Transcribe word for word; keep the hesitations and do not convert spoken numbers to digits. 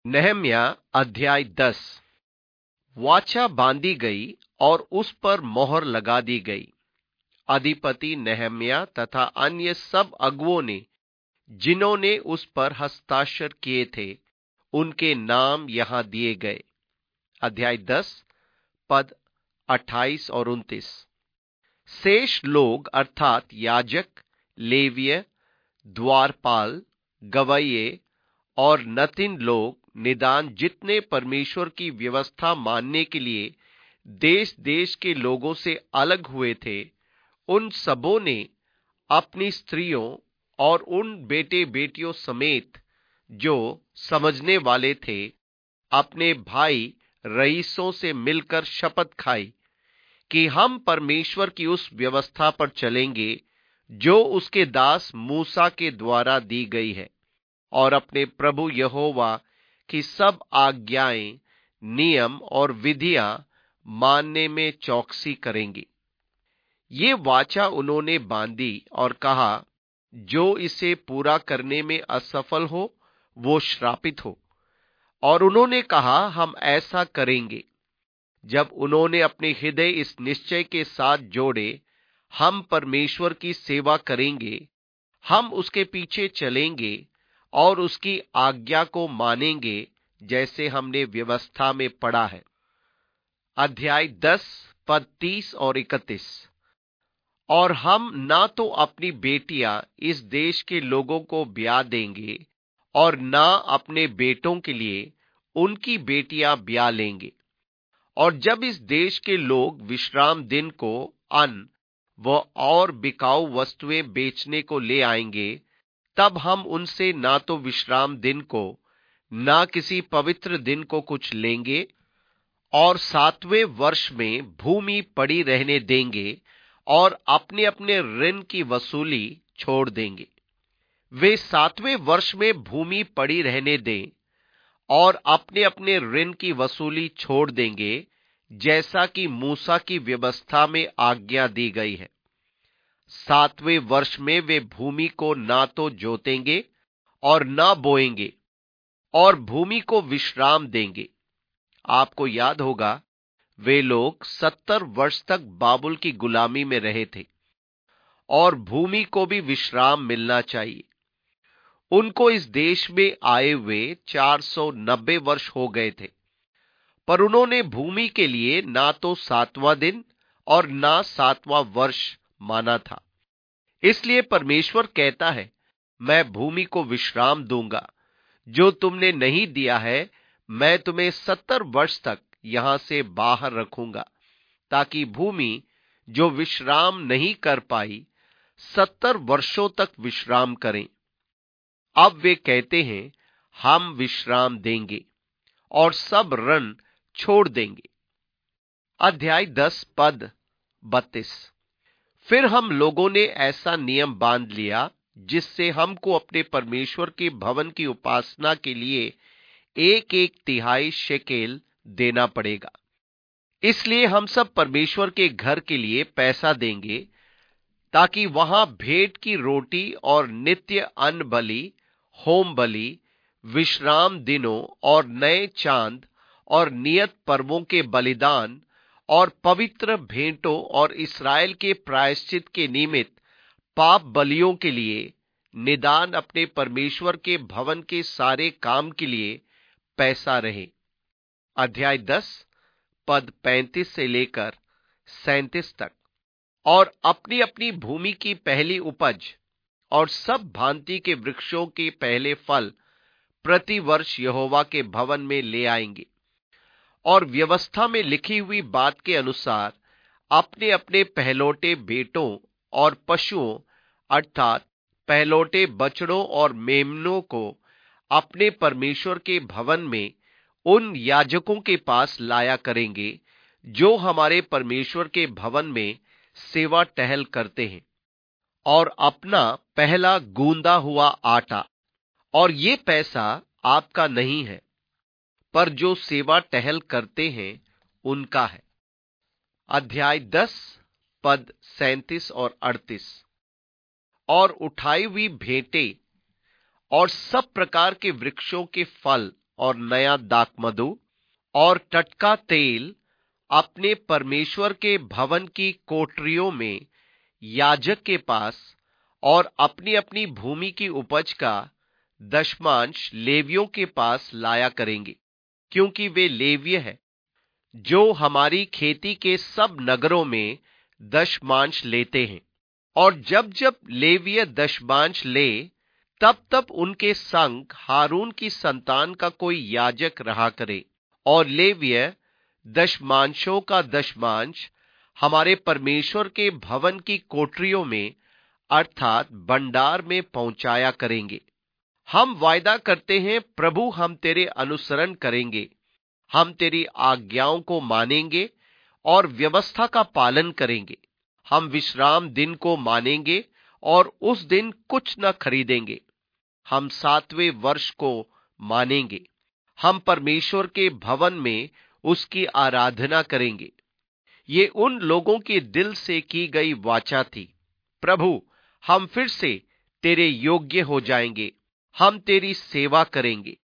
नहम्या अध्याय दस। वाचा बांधी गई और उस पर मोहर लगा दी गई। अधिपति नहम्या तथा अन्य सब अगुओं ने जिन्होंने उस पर हस्ताक्षर किए थे, उनके नाम यहां दिए गए। अध्याय दस पद अट्ठाईस और उनतीस। शेष लोग अर्थात याजक, लेविय, द्वारपाल, गवैये और नतिन लोग निदान जितने परमेश्वर की व्यवस्था मानने के लिए देश देश के लोगों से अलग हुए थे, उन सबों ने अपनी स्त्रियों और उन बेटे बेटियों समेत जो समझने वाले थे, अपने भाई रईसों से मिलकर शपथ खाई कि हम परमेश्वर की उस व्यवस्था पर चलेंगे जो उसके दास मूसा के द्वारा दी गई है, और अपने प्रभु यहोवा की सब आज्ञाएं, नियम और विधियां मानने में चौकसी करेंगे। ये वाचा उन्होंने बांधी और कहा, जो इसे पूरा करने में असफल हो वो श्रापित हो। और उन्होंने कहा, हम ऐसा करेंगे। जब उन्होंने अपने हृदय इस निश्चय के साथ जोड़े, हम परमेश्वर की सेवा करेंगे, हम उसके पीछे चलेंगे और उसकी आज्ञा को मानेंगे, जैसे हमने व्यवस्था में पढ़ा है। अध्याय दस पद तीस और इकतीस। और हम ना तो अपनी बेटियां इस देश के लोगों को ब्याह देंगे और ना अपने बेटों के लिए उनकी बेटियां ब्याह लेंगे। और जब इस देश के लोग विश्राम दिन को अन्न व और बिकाऊ वस्तुएं बेचने को ले आएंगे, तब हम उनसे ना तो विश्राम दिन को ना किसी पवित्र दिन को कुछ लेंगे, और सातवें वर्ष में भूमि पड़ी रहने देंगे और अपने अपने ऋण की वसूली छोड़ देंगे। वे सातवें वर्ष में भूमि पड़ी रहने दें और अपने अपने ऋण की वसूली छोड़ देंगे, जैसा कि मूसा की व्यवस्था में आज्ञा दी गई है। सातवें वर्ष में वे भूमि को ना तो जोतेंगे और ना बोएंगे, और भूमि को विश्राम देंगे। आपको याद होगा, वे लोग सत्तर वर्ष तक बाबुल की गुलामी में रहे थे, और भूमि को भी विश्राम मिलना चाहिए। उनको इस देश में आए हुए चार सौ नब्बे वर्ष हो गए थे, पर उन्होंने भूमि के लिए ना तो सातवां दिन और ना सातवां वर्ष माना था। इसलिए परमेश्वर कहता है, मैं भूमि को विश्राम दूंगा। जो तुमने नहीं दिया है, मैं तुम्हें सत्तर वर्ष तक यहां से बाहर रखूंगा, ताकि भूमि जो विश्राम नहीं कर पाई, सत्तर वर्षों तक विश्राम करें। अब वे कहते हैं, हम विश्राम देंगे और सब ऋण छोड़ देंगे। अध्याय दस पद बत्तीस। फिर हम लोगों ने ऐसा नियम बांध लिया, जिससे हमको अपने परमेश्वर के भवन की उपासना के लिए एक एक तिहाई शेकेल देना पड़ेगा। इसलिए हम सब परमेश्वर के घर के लिए पैसा देंगे, ताकि वहां भेंट की रोटी और नित्य अन्न बलि, होम बलि, विश्राम दिनों और नए चांद और नियत पर्वों के बलिदान और पवित्र भेंटों और इस्राएल के प्रायश्चित के निमित्त पाप बलियों के लिए, निदान अपने परमेश्वर के भवन के सारे काम के लिए पैसा रहे। अध्याय दस पद पैंतीस से लेकर सैंतीस तक। और अपनी अपनी भूमि की पहली उपज और सब भांति के वृक्षों के पहले फल प्रति वर्ष यहोवा के भवन में ले आएंगे, और व्यवस्था में लिखी हुई बात के अनुसार अपने अपने पहलौटे बेटों और पशुओं अर्थात पहलौटे बछड़ों और मेमनों को अपने परमेश्वर के भवन में उन याजकों के पास लाया करेंगे, जो हमारे परमेश्वर के भवन में सेवा टहल करते हैं, और अपना पहला गूंदा हुआ आटा। और ये पैसा आपका नहीं है, पर जो सेवा टहल करते हैं उनका है। अध्याय दस पद सैंतीस और अड़तीस। और उठाई हुई भेंटें और सब प्रकार के वृक्षों के फल और नया दाखमधु और टटका तेल अपने परमेश्वर के भवन की कोठरियों में याजक के पास और अपनी अपनी भूमि की उपज का दशमांश लेवियों के पास लाया करेंगे, क्योंकि वे लेवीय हैं जो हमारी खेती के सब नगरों में दशमांश लेते हैं। और जब जब लेवीय दशमांश ले, तब तब उनके संग हारून की संतान का कोई याजक रहा करे, और लेवीय दशमांशों का दशमांश हमारे परमेश्वर के भवन की कोठरियों में अर्थात भंडार में पहुंचाया करेंगे। हम वायदा करते हैं, प्रभु, हम तेरे अनुसरण करेंगे, हम तेरी आज्ञाओं को मानेंगे और व्यवस्था का पालन करेंगे। हम विश्राम दिन को मानेंगे और उस दिन कुछ न खरीदेंगे। हम सातवें वर्ष को मानेंगे। हम परमेश्वर के भवन में उसकी आराधना करेंगे। ये उन लोगों के दिल से की गई वाचा थी। प्रभु, हम फिर से तेरे योग्य हो जाएंगे, हम तेरी सेवा करेंगे।